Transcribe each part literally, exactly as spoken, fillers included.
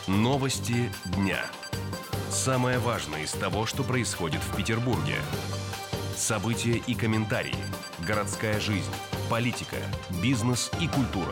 Новости дня. Самое важное из того, что происходит в Петербурге. События и комментарии. Городская жизнь, политика, бизнес и культура.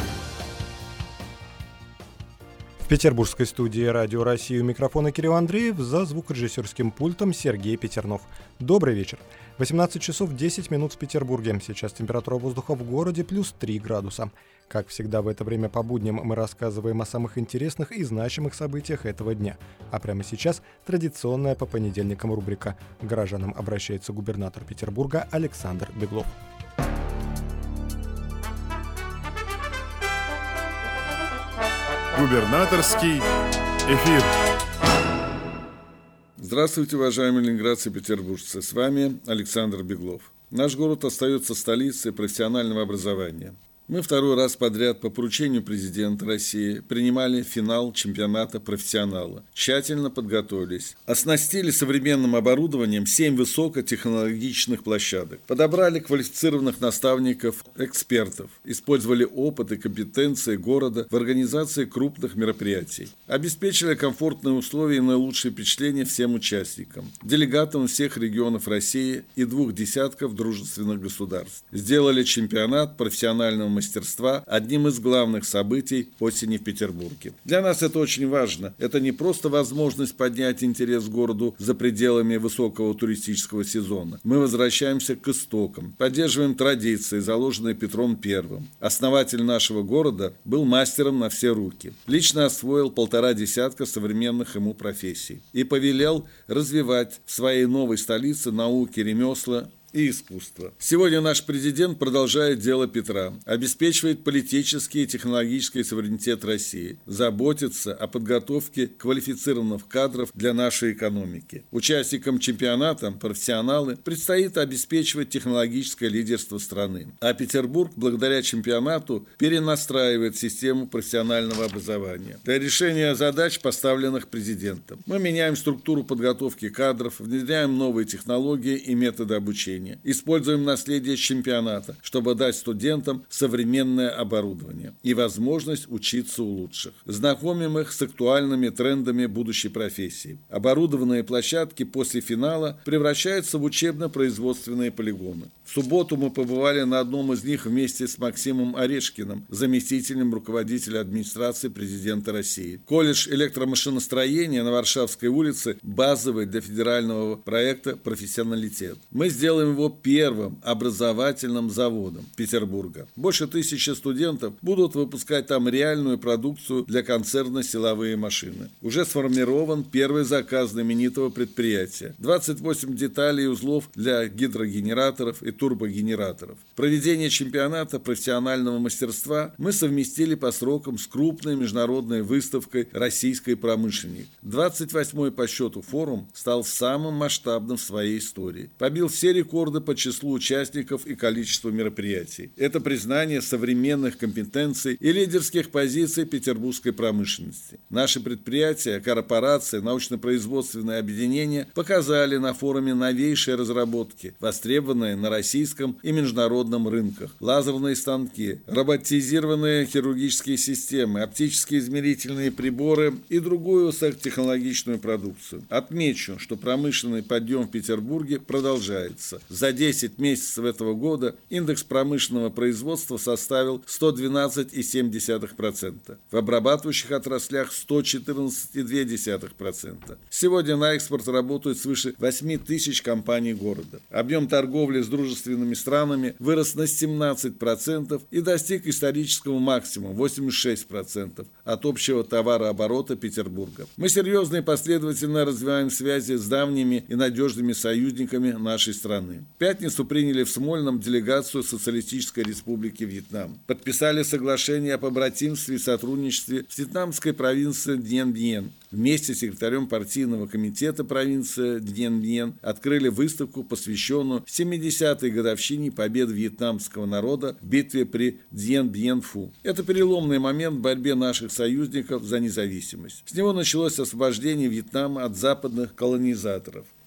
В петербургской студии «Радио России» у микрофона Кирилл Андреев, за звукорежиссерским пультом Сергей Петернов. Добрый вечер. восемнадцать часов десять минут в Петербурге. Сейчас температура воздуха в городе плюс три градуса. Как всегда в это время по будням мы рассказываем о самых интересных и значимых событиях этого дня. А прямо сейчас традиционная по понедельникам рубрика. К горожанам обращается губернатор Петербурга Александр Беглов. Губернаторский эфир. Здравствуйте, уважаемые ленинградцы и петербуржцы. С вами Александр Беглов. Наш город остается столицей профессионального образования. Мы второй раз подряд по поручению президента России принимали финал чемпионата профессионала. Тщательно подготовились. Оснастили современным оборудованием семь высокотехнологичных площадок. Подобрали квалифицированных наставников, экспертов. Использовали опыт и компетенции города в организации крупных мероприятий. Обеспечили комфортные условия и наилучшие впечатления всем участникам. Делегатам всех регионов России и двух десятков дружественных государств. Сделали чемпионат профессионального мастерства одним из главных событий осени в Петербурге. Для нас это очень важно. Это не просто возможность поднять интерес к городу за пределами высокого туристического сезона. Мы возвращаемся к истокам, поддерживаем традиции, заложенные Петром Первым. Основатель нашего города был мастером на все руки. Лично освоил полтора десятка современных ему профессий и повелел развивать в своей новой столице науки, ремесла и искусство. Сегодня наш президент продолжает дело Петра, обеспечивает политический и технологический суверенитет России, заботится о подготовке квалифицированных кадров для нашей экономики. Участникам чемпионата, профессионалы, предстоит обеспечивать технологическое лидерство страны. А Петербург, благодаря чемпионату, перенастраивает систему профессионального образования для решения задач, поставленных президентом. Мы меняем структуру подготовки кадров, внедряем новые технологии и методы обучения. Используем наследие чемпионата, чтобы дать студентам современное оборудование и возможность учиться у лучших. Знакомим их с актуальными трендами будущей профессии. Оборудованные площадки после финала превращаются в учебно-производственные полигоны. В субботу мы побывали на одном из них вместе с Максимом Орешкиным, заместителем руководителя администрации президента России. Колледж электромашиностроения на Варшавской улице базовый для федерального проекта «Профессионалитет». Мы сделаем его первым образовательным заводом Петербурга. Больше тысячи студентов будут выпускать там реальную продукцию для концерна «Силовые машины». Уже сформирован первый заказ знаменитого предприятия. двадцать восемь деталей и узлов для гидрогенераторов и турбогенераторов. Проведение чемпионата профессионального мастерства мы совместили по срокам с крупной международной выставкой «Российский промышленник». двадцать восьмой по счету форум стал самым масштабным в своей истории. Побил все рекорды по числу участников и количеству мероприятий. Это признание современных компетенций и лидерских позиций петербургской промышленности. Наши предприятия, корпорации, научно-производственные объединения показали на форуме новейшие разработки, востребованные на российском и международном рынках. Лазерные станки, роботизированные хирургические системы, оптические измерительные приборы и другую высокотехнологичную продукцию. Отмечу, что промышленный подъем в Петербурге продолжается. За десять месяцев этого года индекс промышленного производства составил сто двенадцать целых семь десятых процента. В обрабатывающих отраслях сто четырнадцать целых две десятых процента. Сегодня на экспорт работают свыше восемь тысяч компаний города. Объем торговли с дружественными странами вырос на семнадцать процентов и достиг исторического максимума восемьдесят шесть процентов от общего товарооборота Петербурга. Мы серьезно и последовательно развиваем связи с давними и надежными союзниками нашей страны. В пятницу приняли в Смольном делегацию Социалистической Республики Вьетнам. Подписали соглашение о побратимстве и сотрудничестве в вьетнамской провинции Днен-Днен. Вместе с секретарем партийного комитета провинции Днен-Днен открыли выставку, посвященную семидесятой годовщине победы вьетнамского народа в битве при Дьен-Бьен-Фу. Это переломный момент в борьбе наших союзников за независимость. С него началось освобождение Вьетнама от западных колонизаторов.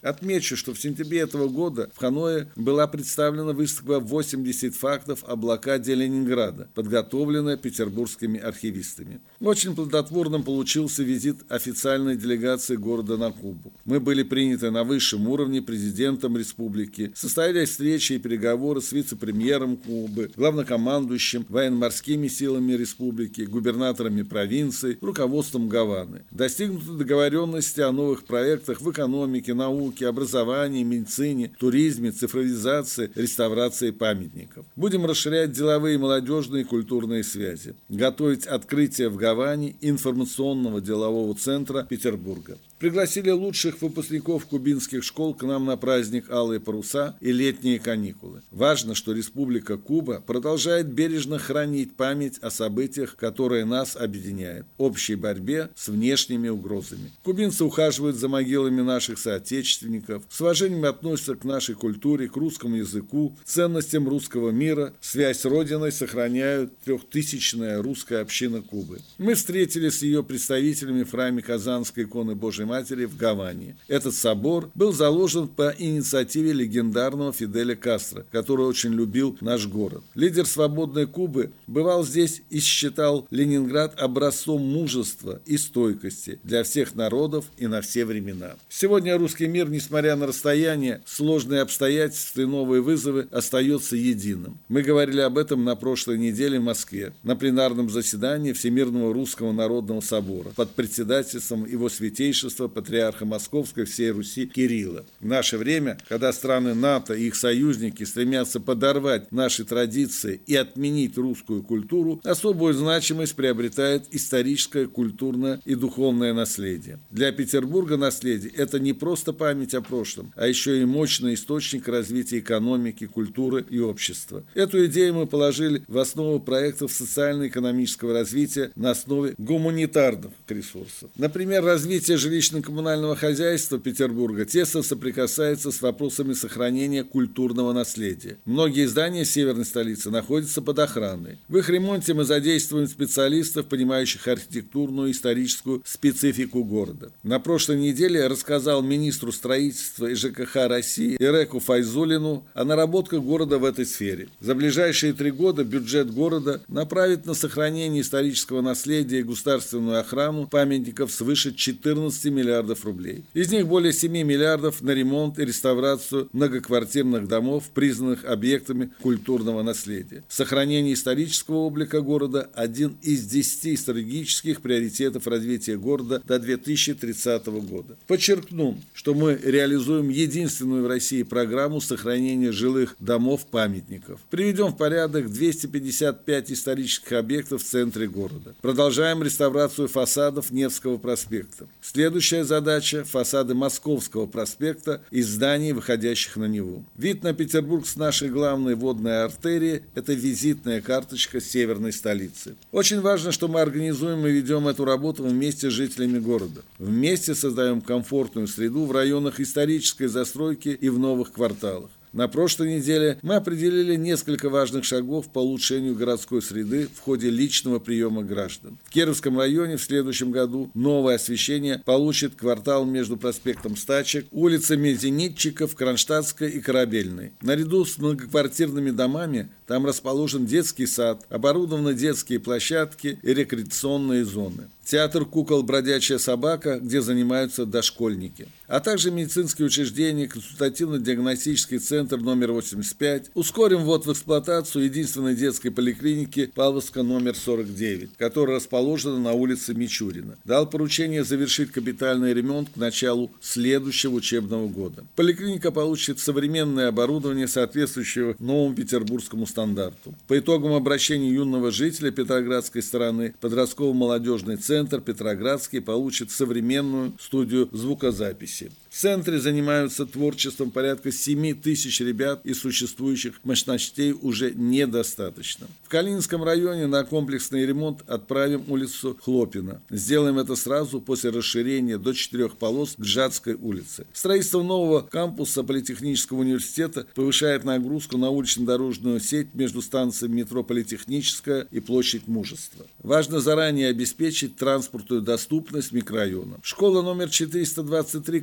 Отмечу, что в сентябре этого года в Ханое была представлена выставка «восемьдесят фактов о блокаде Ленинграда», подготовленная петербургскими архивистами. Очень плодотворным получился визит официальной делегации города на Кубу. Мы были приняты на высшем уровне президентом республики, состоялись встречи и переговоры с вице-премьером Кубы, главнокомандующим военно-морскими силами республики, губернаторами провинций, руководством Гаваны. Достигнуты договоренности о новых проектах в экономике, науке, образовании, медицине, туризме, цифровизации, реставрации памятников. Будем расширять деловые, молодежные и культурные связи, готовить открытие в Гаване информационного делового центра Петербурга. Пригласили лучших выпускников кубинских школ к нам на праздник «Алые паруса» и летние каникулы. Важно, что Республика Куба продолжает бережно хранить память о событиях, которые нас объединяют, общей борьбе с внешними угрозами. Кубинцы ухаживают за могилами наших соотечественников, с уважением относятся к нашей культуре, к русскому языку, ценностям русского мира, связь с Родиной сохраняют трехтысячная русская община Кубы. Мы встретились с ее представителями в храме Казанской иконы Божьей Матери в Гаване. Этот собор был заложен по инициативе легендарного Фиделя Кастро, который очень любил наш город. Лидер свободной Кубы бывал здесь и считал Ленинград образцом мужества и стойкости для всех народов и на все времена. Сегодня русский мир, несмотря на расстояние, сложные обстоятельства и новые вызовы, остается единым. Мы говорили об этом на прошлой неделе в Москве, на пленарном заседании Всемирного Русского Народного Собора под председательством его святейшества патриарха Московской всей Руси Кирилла. В наше время, когда страны НАТО и их союзники стремятся подорвать наши традиции и отменить русскую культуру, особую значимость приобретает историческое, культурное и духовное наследие. Для Петербурга наследие – это не просто память о прошлом, а еще и мощный источник развития экономики, культуры и общества. Эту идею мы положили в основу проектов социально-экономического развития на основе гуманитарных ресурсов. Например, развитие жилищно-коммунального хозяйства Петербурга тесно соприкасается с вопросами сохранения культурного наследия. Многие здания северной столицы находятся под охраной. В их ремонте мы задействуем специалистов, понимающих архитектурную и историческую специфику города. На прошлой неделе я рассказал министру строительства и ЖКХ России Иреку Файзуллину о наработках города в этой сфере. За ближайшие три года бюджет города направит на сохранение исторического наследия и государственную охрану памятников свыше четырнадцати миллиардов рублей. Из них более семи миллиардов на ремонт и реставрацию многоквартирных домов, признанных объектами культурного наследия. Сохранение исторического облика города – один из десяти стратегических приоритетов развития города до две тысячи тридцатого года. Подчеркну, что мы реализуем единственную в России программу сохранения жилых домов-памятников. Приведем в порядок двести пятьдесят пять исторических объектов в центре города. Продолжаем реставрацию фасадов Невского проспекта. Следующая задача – фасады Московского проспекта и зданий, выходящих на него. Вид на Петербург с нашей главной водной артерии – это визитная карточка северной столицы. Очень важно, что мы организуем и ведем эту работу вместе с жителями города. Вместе создаем комфортную среду в районах исторической застройки и в новых кварталах. На прошлой неделе мы определили несколько важных шагов по улучшению городской среды в ходе личного приема граждан. В Кировском районе в следующем году новое освещение получит квартал между проспектом Стачек, улицами Зенитчиков, Кронштадтской и Корабельной. Наряду с многоквартирными домами там расположен детский сад, оборудованы детские площадки и рекреационные зоны. Театр кукол «Бродячая собака», где занимаются дошкольники, а также медицинские учреждения, консультативно-диагностический центр номер восемьдесят пять. Ускорим ввод в эксплуатацию единственной детской поликлиники Павловска номер сорок девять, которая расположена на улице Мичурина. Дал поручение завершить капитальный ремонт к началу следующего учебного года. Поликлиника получит современное оборудование, соответствующее новому петербургскому стандарту. По итогам обращения юного жителя Петроградской стороны подростково-молодежный центр Центр Петроградский получит современную студию звукозаписи. В центре занимаются творчеством порядка семи тысяч ребят, и существующих мощностей уже недостаточно. В Калининском районе на комплексный ремонт отправим улицу Хлопина. Сделаем это сразу после расширения до четырех полос Гжатской улицы. Строительство нового кампуса Политехнического университета повышает нагрузку на улично-дорожную сеть между станциями метро Политехническая и площадь Мужества. Важно заранее обеспечить транспортную доступность микрорайона. Школа номер четыреста двадцать три Кронштадт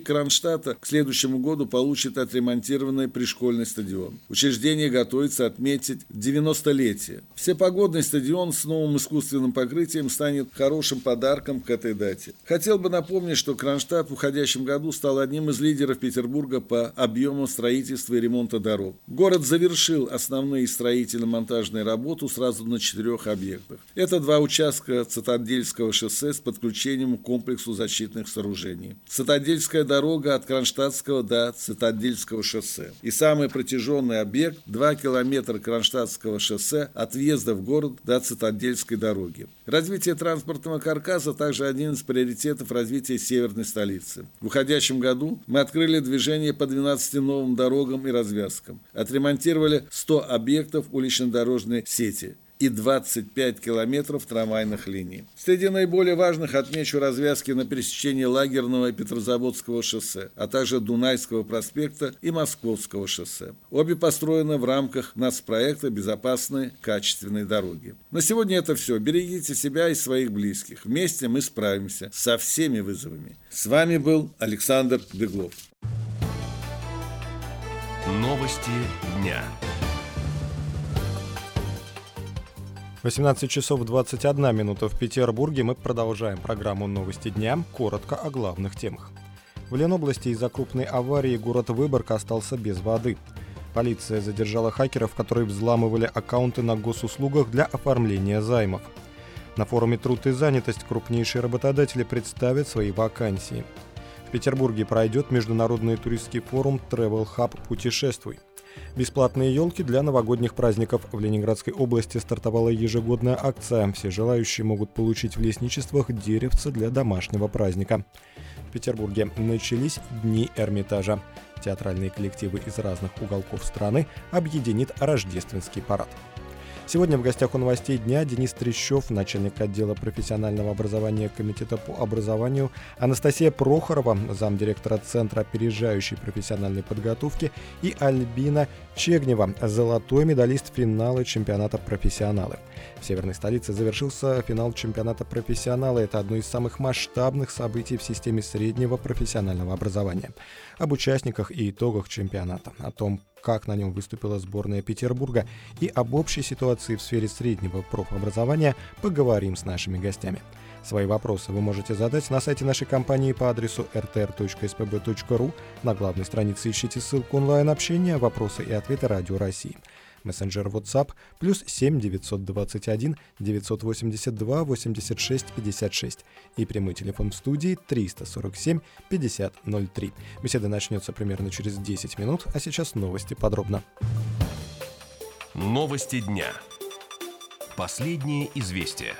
Кронштадта к следующему году получит отремонтированный пришкольный стадион. Учреждение готовится отметить девяностолетие. Всепогодный стадион с новым искусственным покрытием станет хорошим подарком к этой дате. Хотел бы напомнить, что Кронштадт в уходящем году стал одним из лидеров Петербурга по объему строительства и ремонта дорог. Город завершил основные строительно-монтажные работы сразу на четырех объектах. Это два участка Цитадельского шоссе с подключением к комплексу защитных сооружений. Цитадельская дорога от Кронштадтского до Цитадельского шоссе. И самый протяженный объект – два километра Кронштадтского шоссе от въезда в город до Цитадельской дороги. Развитие транспортного каркаса также один из приоритетов развития северной столицы. В уходящем году мы открыли движение по двенадцати новым дорогам и развязкам, отремонтировали сто объектов улично-дорожной сети и двадцать пять километров трамвайных линий. Среди наиболее важных отмечу развязки на пересечении Лагерного и Петрозаводского шоссе, а также Дунайского проспекта и Московского шоссе. Обе построены в рамках нацпроекта «Безопасные, качественные дороги». На сегодня это все. Берегите себя и своих близких. Вместе мы справимся со всеми вызовами. С вами был Александр Беглов. Новости дня. восемнадцать часов двадцать одна минута в Петербурге. Мы продолжаем программу «Новости дня». Коротко о главных темах. В Ленобласти из-за крупной аварии город Выборг остался без воды. Полиция задержала хакеров, которые взламывали аккаунты на госуслугах для оформления займов. На форуме «Труд и занятость» крупнейшие работодатели представят свои вакансии. В Петербурге пройдет международный туристский форум Travel Hub «Путешествуй». Бесплатные елки для новогодних праздников. В Ленинградской области стартовала ежегодная акция. Все желающие могут получить в лесничествах деревца для домашнего праздника. В Петербурге начались Дни Эрмитажа. Театральные коллективы из разных уголков страны объединит рождественский парад. Сегодня в гостях у новостей дня Денис Трещев, начальник отдела профессионального образования Комитета по образованию, Анастасия Прохорова, замдиректора Центра опережающей профессиональной подготовки, и Альбина Чегнева, золотой медалист финала чемпионата «Профессионалы». В северной столице завершился финал чемпионата «Профессионалы». Это одно из самых масштабных событий в системе среднего профессионального образования. Об участниках и итогах чемпионата, о том, как на нем выступила сборная Петербурга, и об общей ситуации в сфере среднего профобразования поговорим с нашими гостями. Свои вопросы вы можете задать на сайте нашей компании по адресу эр тэ эр точка эс пэ бэ точка ру. На главной странице ищите ссылку онлайн-общения, вопросы и ответы Радио России. Мессенджер WhatsApp плюс семь девятьсот двадцать один девятьсот восемьдесят два восемьдесят шесть пятьдесят шесть и прямой телефон в студии триста сорок семь пятьдесят ноль три. Беседа начнется примерно через десять минут, а сейчас новости подробно. Новости дня. Последние известия.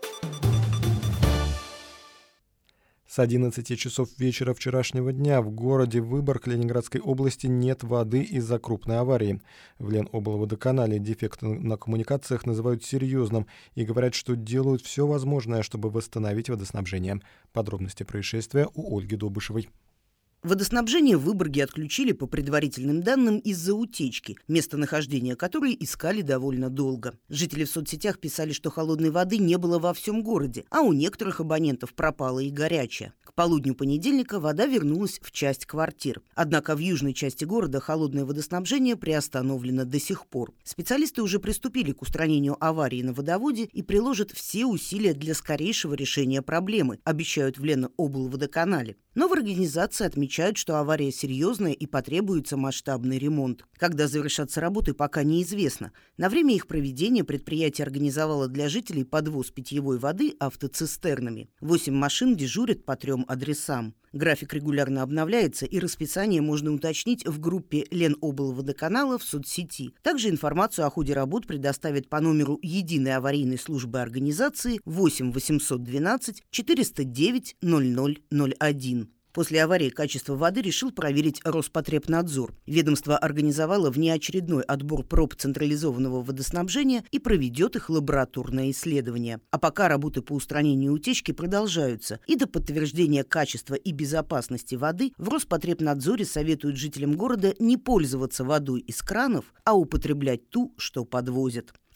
С одиннадцати часов вечера вчерашнего дня в городе Выборг Ленинградской области нет воды из-за крупной аварии. В Леноблводоканале дефект на коммуникациях называют серьезным и говорят, что делают все возможное, чтобы восстановить водоснабжение. Подробности происшествия у Ольги Добышевой. Водоснабжение в Выборге отключили по предварительным данным из-за утечки, местонахождение которой искали довольно долго. Жители в соцсетях писали, что холодной воды не было во всем городе, а у некоторых абонентов пропала и горячая. К полудню понедельника вода вернулась в часть квартир. Однако в южной части города холодное водоснабжение приостановлено до сих пор. Специалисты уже приступили к устранению аварии на водоводе и приложат все усилия для скорейшего решения проблемы, обещают в Леноблводоканале. Но в организации отмечают, что авария серьезная и потребуется масштабный ремонт. Когда завершатся работы, пока неизвестно. На время их проведения предприятие организовало для жителей подвоз питьевой воды автоцистернами. Восемь машин дежурят по трем адресам. График регулярно обновляется, и расписание можно уточнить в группе Леноблводоканала в соцсети. Также информацию о ходе работ предоставят по номеру единой аварийной службы организации восемь восемьсот двенадцать четыреста девять ноль ноль ноль один. После аварии качество воды решил проверить Роспотребнадзор. Ведомство организовало внеочередной отбор проб централизованного водоснабжения и проведет их лабораторное исследование. А пока работы по устранению утечки продолжаются. И до подтверждения качества и безопасности воды в Роспотребнадзоре советуют жителям города не пользоваться водой из кранов, а употреблять ту, что подвозят. В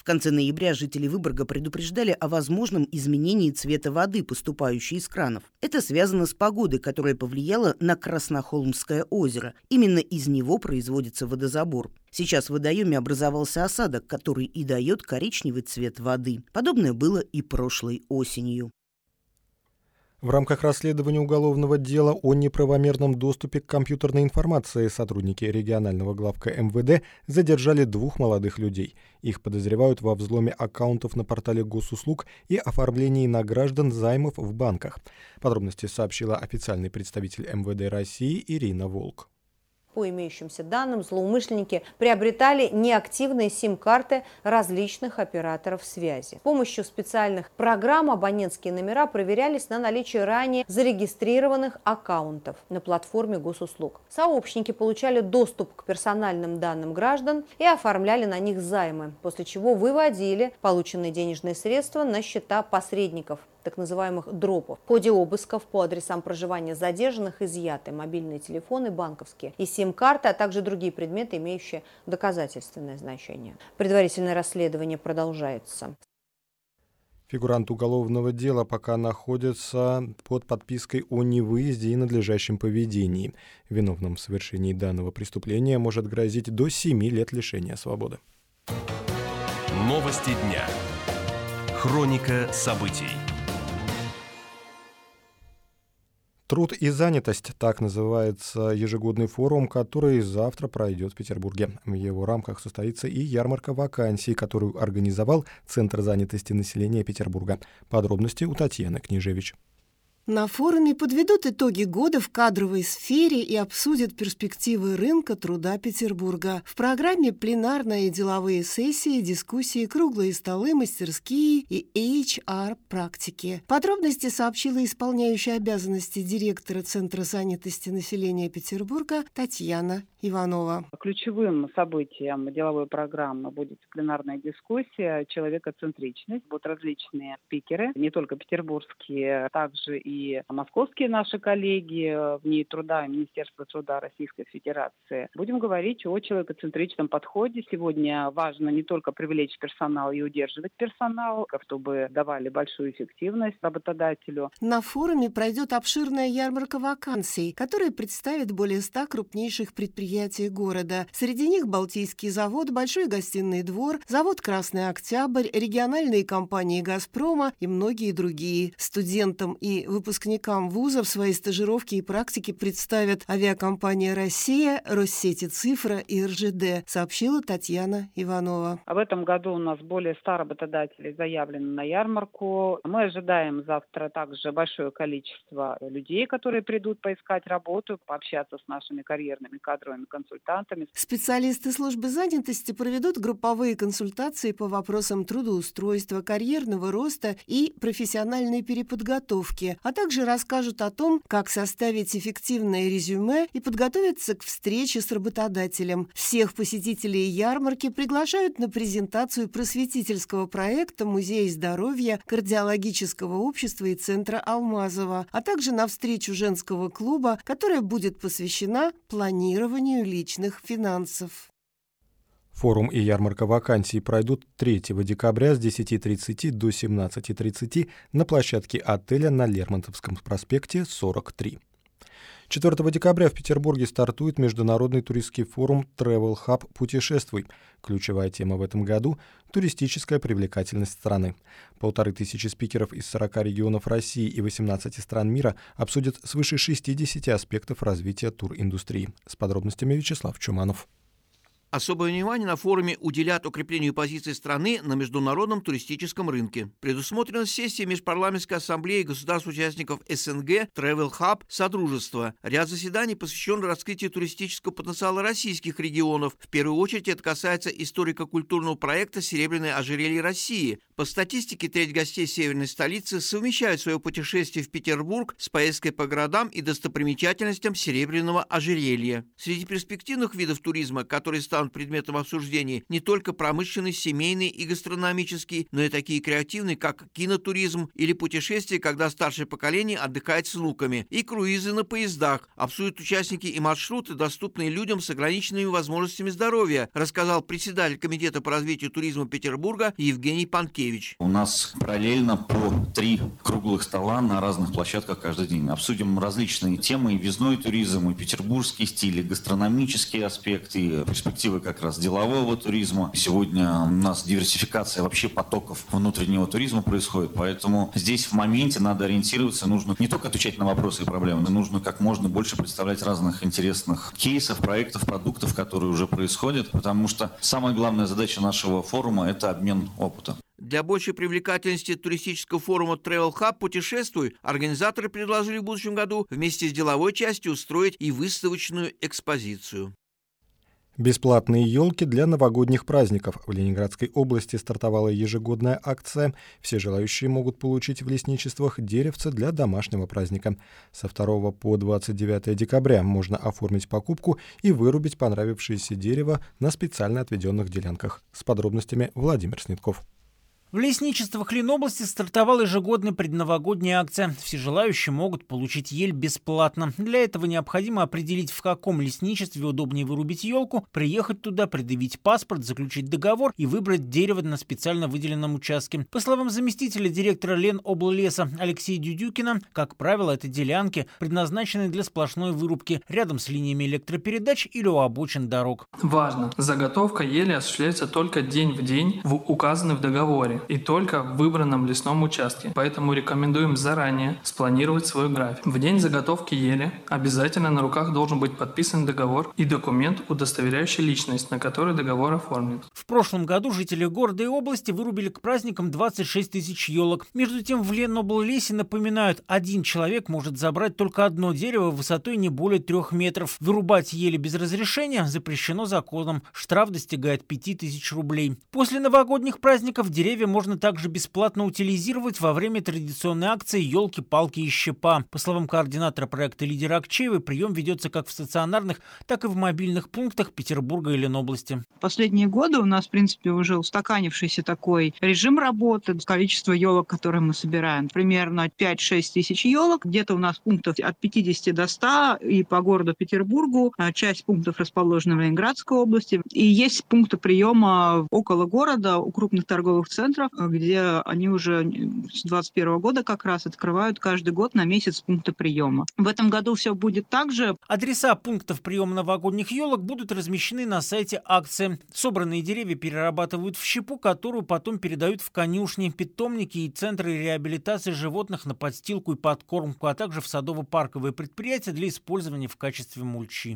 конце ноября жители Выборга предупреждали о возможном изменении цвета воды, поступающей из кранов. Это связано с погодой, которая повлияла на Краснохолмское озеро. Именно из него производится водозабор. Сейчас в водоеме образовался осадок, который и дает коричневый цвет воды. Подобное было и прошлой осенью. В рамках расследования уголовного дела о неправомерном доступе к компьютерной информации сотрудники регионального главка эм вэ дэ задержали двух молодых людей. Их подозревают во взломе аккаунтов на портале госуслуг и оформлении на граждан займов в банках. Подробности сообщила официальный представитель эм вэ дэ России Ирина Волк. По имеющимся данным, злоумышленники приобретали неактивные сим-карты различных операторов связи. С помощью специальных программ абонентские номера проверялись на наличие ранее зарегистрированных аккаунтов на платформе госуслуг. Сообщники получали доступ к персональным данным граждан и оформляли на них займы, после чего выводили полученные денежные средства на счета посредников, так называемых дропов. В ходе обысков по адресам проживания задержанных изъяты мобильные телефоны, банковские и сим-карты, а также другие предметы, имеющие доказательственное значение. Предварительное расследование продолжается. Фигурант уголовного дела пока находится под подпиской о невыезде и надлежащем поведении. Виновным в совершении данного преступления может грозить до семи лет лишения свободы. Новости дня. Хроника событий. «Труд и занятость» — так называется ежегодный форум, который завтра пройдет в Петербурге. В его рамках состоится и ярмарка вакансий, которую организовал Центр занятости населения Петербурга. Подробности у Татьяны Княжевич. На форуме подведут итоги года в кадровой сфере и обсудят перспективы рынка труда Петербурга. В программе пленарные и деловые сессии, дискуссии, круглые столы, мастерские и эйч ар-практики. Подробности сообщила исполняющая обязанности директора Центра занятости населения Петербурга Татьяна Иванова. Ключевым событием деловой программы будет пленарная дискуссия «Человекоцентричность». Будут различные спикеры, не только петербургские, а также и московские наши коллеги в НИИ труда и Министерство труда Российской Федерации. Будем говорить о человекоцентричном подходе. Сегодня важно не только привлечь персонал и удерживать персонал, чтобы давали большую эффективность работодателю. На форуме пройдет обширная ярмарка вакансий, которая представит более ста крупнейших предприятий города. Среди них Балтийский завод, Большой гостиный двор, завод «Красный Октябрь», региональные компании «Газпрома» и многие другие. Студентам и выпускникам вузов свои стажировки и практики представят авиакомпания «Россия», Россети «Цифра» и эр жэ дэ, сообщила Татьяна Иванова. В этом году у нас более ста работодателей заявлено на ярмарку. Мы ожидаем завтра также большое количество людей, которые придут поискать работу, пообщаться с нашими карьерными кадровыми консультантами. Специалисты службы занятости проведут групповые консультации по вопросам трудоустройства, карьерного роста и профессиональной переподготовки, а также расскажут о том, как составить эффективное резюме и подготовиться к встрече с работодателем. Всех посетителей ярмарки приглашают на презентацию просветительского проекта Музея здоровья, кардиологического общества и центра Алмазова, а также на встречу женского клуба, которая будет посвящена планированию личных финансов. Форум и ярмарка вакансий пройдут третьего декабря с десяти тридцати до семнадцати тридцати на площадке отеля на Лермонтовском проспекте сорок три. четвёртого декабря в Петербурге стартует международный туристский форум Travel Hub «Путешествуй». Ключевая тема в этом году – туристическая привлекательность страны. Полторы тысячи спикеров из сорока регионов России и восемнадцати стран мира обсудят свыше шестидесяти аспектов развития туриндустрии. С подробностями Вячеслав Чуманов. Особое внимание на форуме уделят укреплению позиции страны на международном туристическом рынке. Предусмотрена сессия Межпарламентской ассамблеи государств-участников эс эн гэ Travel Hub Содружество. Ряд заседаний посвящен раскрытию туристического потенциала российских регионов. В первую очередь это касается историко-культурного проекта «Серебряное ожерелье России». По статистике, треть гостей северной столицы совмещают свое путешествие в Петербург с поездкой по городам и достопримечательностям Серебряного ожерелья. Среди перспективных видов туризма, которые станут станут предметом обсуждений не только промышленный, семейный и гастрономический, но и такие креативные, как кинотуризм или путешествия, когда старшее поколение отдыхает с внуками, и круизы на поездах. Обсудят участники и маршруты, доступные людям с ограниченными возможностями здоровья, рассказал председатель Комитета по развитию туризма Петербурга Евгений Панкевич. У нас параллельно по три круглых стола на разных площадках каждый день. Обсудим различные темы: и въездной туризм, и петербургский стиль, и гастрономические аспекты, и перспективы как раз делового туризма. Сегодня у нас диверсификация вообще потоков внутреннего туризма происходит, поэтому здесь в моменте надо ориентироваться, нужно не только отвечать на вопросы и проблемы, но нужно как можно больше представлять разных интересных кейсов, проектов, продуктов, которые уже происходят, потому что самая главная задача нашего форума – это обмен опытом. Для большей привлекательности туристического форума Travel Hub «Путешествуй» организаторы предложили в будущем году вместе с деловой частью устроить и выставочную экспозицию. Бесплатные елки для новогодних праздников. В Ленинградской области стартовала ежегодная акция. Все желающие могут получить в лесничествах деревце для домашнего праздника. Со второго по двадцать девятое декабря можно оформить покупку и вырубить понравившееся дерево на специально отведенных делянках. С подробностями Владимир Снетков. В лесничествах Ленобласти стартовала ежегодная предновогодняя акция. Все желающие могут получить ель бесплатно. Для этого необходимо определить, в каком лесничестве удобнее вырубить елку, приехать туда, предъявить паспорт, заключить договор и выбрать дерево на специально выделенном участке. По словам заместителя директора Ленобллеса Алексея Дюдюкина, как правило, это делянки, предназначенные для сплошной вырубки рядом с линиями электропередач или у обочин дорог. Важно! Заготовка ели осуществляется только день в день, в указанный в договоре, и только в выбранном лесном участке. Поэтому рекомендуем заранее спланировать свой график. В день заготовки ели обязательно на руках должен быть подписан договор и документ, удостоверяющий личность, на который договор оформлен. В прошлом году жители города и области вырубили к праздникам двадцать шесть тысяч елок. Между тем в Ленобллесе напоминают, один человек может забрать только одно дерево высотой не более трех метров. Вырубать ели без разрешения запрещено законом. Штраф достигает пяти тысяч рублей. После новогодних праздников деревья можно также бесплатно утилизировать во время традиционной акции «Елки, палки и щепа». По словам координатора проекта Лидии Акчеевой, прием ведется как в стационарных, так и в мобильных пунктах Петербурга и Ленобласти. Последние годы у нас, в принципе, уже устаканившийся такой режим работы. Количество елок, которые мы собираем, примерно пять-шесть тысяч елок. Где-то у нас пунктов от пятидесяти до ста и по городу Петербургу. Часть пунктов расположена в Ленинградской области. И есть пункты приема около города, у крупных торговых центров, где они уже с двадцать первого года как раз открывают каждый год на месяц пункты приема. В этом году все будет так же. Адреса пунктов приема новогодних елок будут размещены на сайте акции. Собранные деревья перерабатывают в щепу, которую потом передают в конюшни, питомники и центры реабилитации животных на подстилку и подкормку, а также в садово-парковые предприятия для использования в качестве мульчи.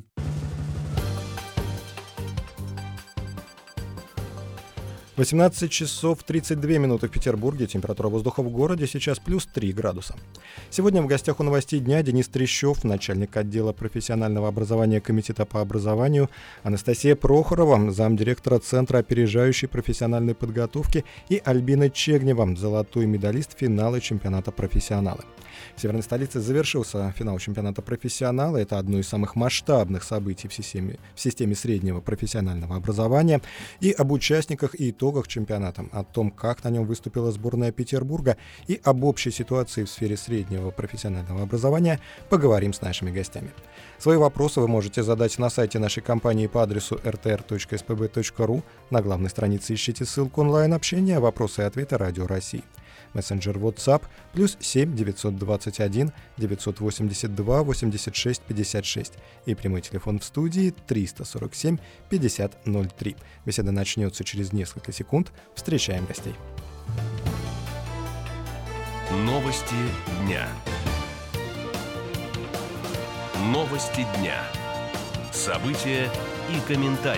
восемнадцать часов тридцать две минуты в Петербурге. Температура воздуха в городе сейчас плюс три градуса. Сегодня в гостях у новостей дня Денис Трещев, начальник отдела профессионального образования Комитета по образованию, Анастасия Прохорова, замдиректора Центра опережающей профессиональной подготовки, и Альбина Чегнева, золотой медалист финала чемпионата профессионала. В северной столице завершился финал чемпионата профессионала. Это одно из самых масштабных событий в системе, в системе среднего профессионального образования. И об участниках и итогах чемпионата, о том, как на нем выступила сборная Петербурга, и об общей ситуации в сфере среднего профессионального образования поговорим с нашими гостями. Свои вопросы вы можете задать на сайте нашей компании по адресу эр тэ эр точка эс пэ бэ точка ру. На главной странице ищите ссылку онлайн-общения «Вопросы и ответы Радио России». Мессенджер WhatsApp плюс семь девятьсот двадцать один девятьсот восемьдесят два восемьдесят шесть пятьдесят шесть и прямой телефон в студии триста сорок семь пятьдесят ноль три. Беседа начнется через несколько секунд. Встречаем гостей. Новости дня. Новости дня. События и комментарии.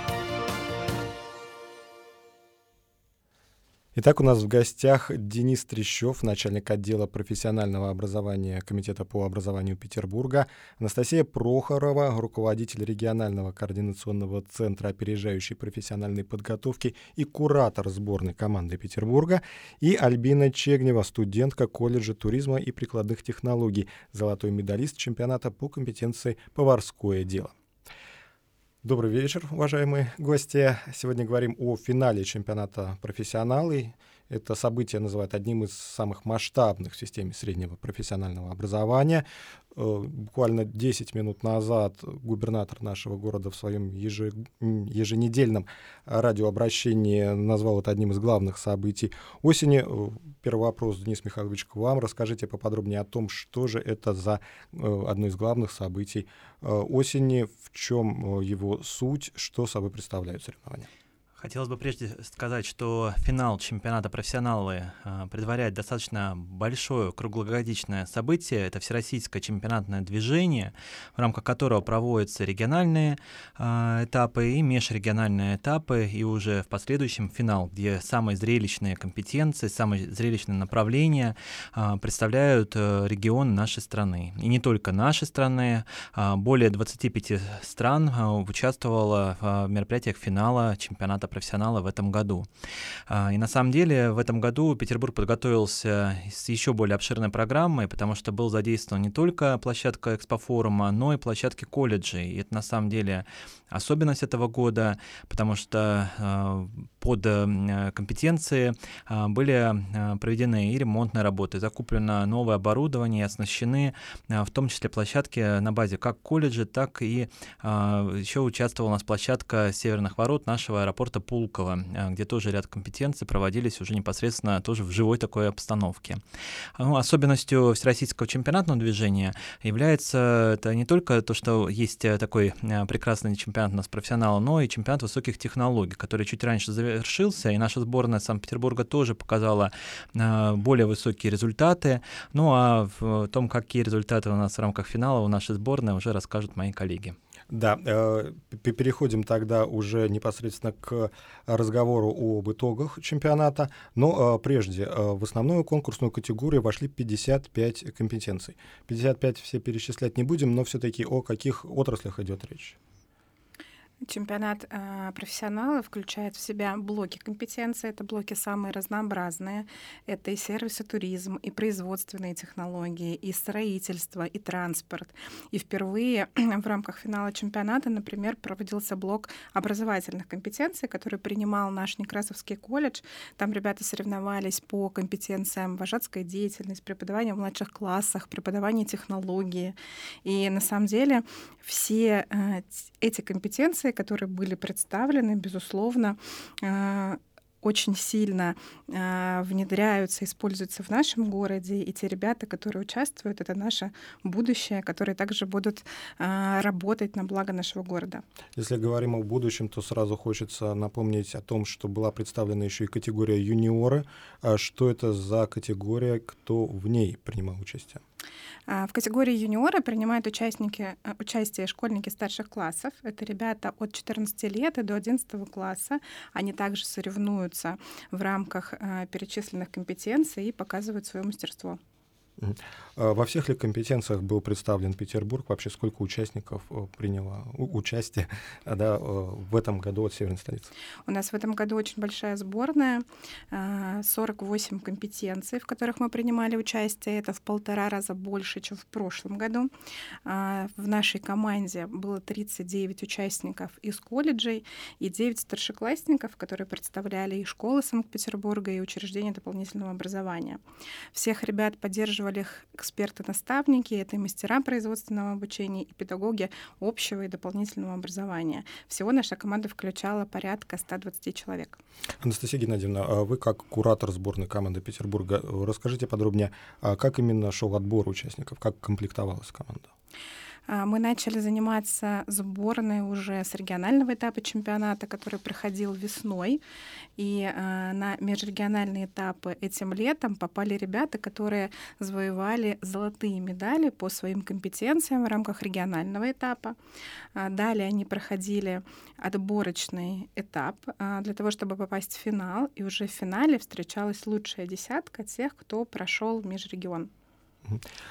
Итак, у нас в гостях Денис Трещев, начальник отдела профессионального образования Комитета по образованию Петербурга, Анастасия Прохорова, руководитель регионального координационного центра опережающей профессиональной подготовки и куратор сборной команды Петербурга, и Альбина Чегнева, студентка колледжа туризма и прикладных технологий, золотой медалист чемпионата по компетенции «Поварское дело». Добрый вечер, уважаемые гости. Сегодня говорим о финале чемпионата профессионалов. Это событие называют одним из самых масштабных в системе среднего профессионального образования. Буквально десять минут назад губернатор нашего города в своем еженедельном радиообращении назвал это одним из главных событий осени. Первый вопрос, Денис Михайлович, к вам. Расскажите поподробнее о том, что же это за одно из главных событий осени, в чем его суть, что собой представляют соревнования. Хотелось бы прежде сказать, что финал чемпионата профессионалов э, предваряет достаточно большое круглогодичное событие. Это всероссийское чемпионатное движение, в рамках которого проводятся региональные э, этапы и межрегиональные этапы, и уже в последующем финал, где самые зрелищные компетенции, самые зрелищные направления э, представляют э, регионы нашей страны. И не только нашей страны, э, более двадцати пяти стран э, участвовало в мероприятиях финала чемпионата профессионала в этом году. И на самом деле в этом году Петербург подготовился с еще более обширной программой, потому что был задействован не только площадка экспофорума, но и площадки колледжей. И это на самом деле особенность этого года, потому что под компетенции были проведены и ремонтные работы, закуплено новое оборудование, оснащены в том числе площадки на базе как колледжа, так и еще участвовала у нас площадка Северных ворот нашего аэропорта Пулково, где тоже ряд компетенций проводились уже непосредственно тоже в живой такой обстановке. Ну, особенностью всероссийского чемпионатного движения является это не только то, что есть такой прекрасный чемпионат у нас профессионала, но и чемпионат высоких технологий, который чуть раньше завершился, и наша сборная Санкт-Петербурга тоже показала более высокие результаты. Ну а в том, какие результаты у нас в рамках финала у нашей сборной, уже расскажут мои коллеги. Да, э, переходим тогда уже непосредственно к разговору об итогах чемпионата. Но э, прежде, э, в основную конкурсную категорию вошли пятьдесят пять компетенций. пятьдесят пять все перечислять не будем, но все-таки о каких отраслях идет речь? Чемпионат э, профессионалов включает в себя блоки компетенций. Это блоки самые разнообразные. Это и сервис, и туризм, и производственные технологии, и строительство, и транспорт. И впервые в рамках финала чемпионата, например, проводился блок образовательных компетенций, который принимал наш Некрасовский колледж. Там ребята соревновались по компетенциям вожатская деятельность, преподавание в младших классах, преподавание технологии. И на самом деле все э, эти компетенции, которые были представлены, безусловно, очень сильно внедряются, используются в нашем городе. И те ребята, которые участвуют, это наше будущее, которые также будут работать на благо нашего города. Если говорим о будущем, то сразу хочется напомнить о том, что была представлена еще и категория юниоры. А что это за категория, кто в ней принимал участие? В категории юниора принимают участники, участие школьники старших классов. Это ребята от четырнадцати лет и до одиннадцатого класса. Они также соревнуются в рамках перечисленных компетенций и показывают свое мастерство. Во всех ли компетенциях был представлен Петербург? Вообще сколько участников приняло участие да, в этом году от Северной столицы? У нас в этом году очень большая сборная, сорок восемь компетенций, в которых мы принимали участие. Это в полтора раза больше, чем в прошлом году. В нашей команде было тридцать девять участников из колледжей и девять старшеклассников, которые представляли и школы Санкт-Петербурга, и учреждения дополнительного образования. Всех ребят поддерживали их эксперты-наставники, это и мастера производственного обучения, и педагоги общего и дополнительного образования. Всего наша команда включала порядка ста двадцати человек. Анастасия Геннадьевна, вы как куратор сборной команды Петербурга, расскажите подробнее, как именно шел отбор участников, как комплектовалась команда? Мы начали заниматься сборной уже с регионального этапа чемпионата, который проходил весной. И э, на межрегиональные этапы этим летом попали ребята, которые завоевали золотые медали по своим компетенциям в рамках регионального этапа. А далее они проходили отборочный этап э, для того, чтобы попасть в финал. И уже в финале встречалась лучшая десятка тех, кто прошел межрегион.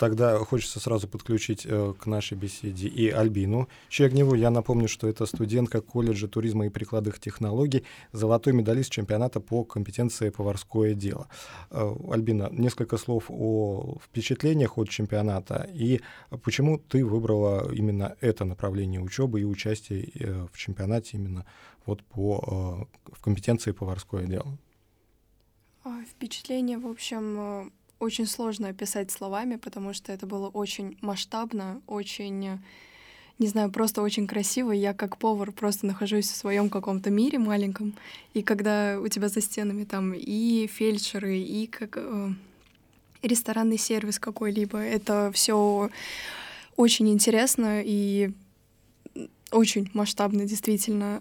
тогда хочется сразу подключить э, к нашей беседе и Альбину Щегневу. Я напомню, что это студентка колледжа туризма и прикладных технологий, золотой медалист чемпионата по компетенции поварское дело. Э, Альбина, несколько слов о впечатлениях от чемпионата и почему ты выбрала именно это направление учебы и участие э, в чемпионате именно вот по э, в компетенции поварское дело. Впечатление, в общем, очень сложно описать словами, потому что это было очень масштабно, очень, не знаю, просто очень красиво. Я как повар просто нахожусь в своем каком-то мире маленьком, и когда у тебя за стенами там и фельдшеры, и как э, ресторанный сервис какой-либо, это все очень интересно и очень масштабно, действительно.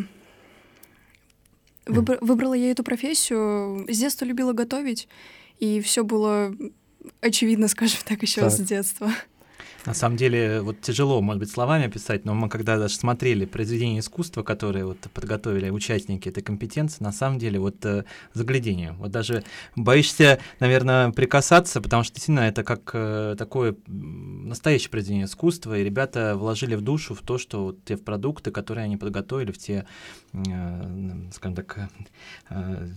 Выбр- выбрала я эту профессию, с детства любила готовить, и все было очевидно, скажем так, еще так. с детства. На самом деле, вот тяжело, может быть, словами описать, но мы когда даже смотрели произведения искусства, которые вот подготовили участники этой компетенции, на самом деле вот э, заглядение. Вот даже боишься, наверное, прикасаться, потому что действительно это как э, такое настоящее произведение искусства, и ребята вложили в душу в то, что вот те продукты, которые они подготовили, в те, э, скажем так, э,